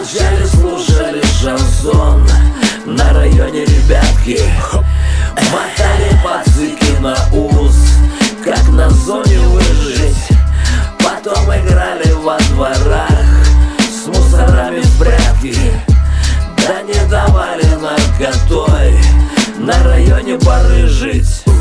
молчали, слушали шансон. На районе ребятки мотали пацыки на ус, как на зоне выжить. Потом играли во дворах с мусорами в прятки. Да не давали наркотой на районе порыжить.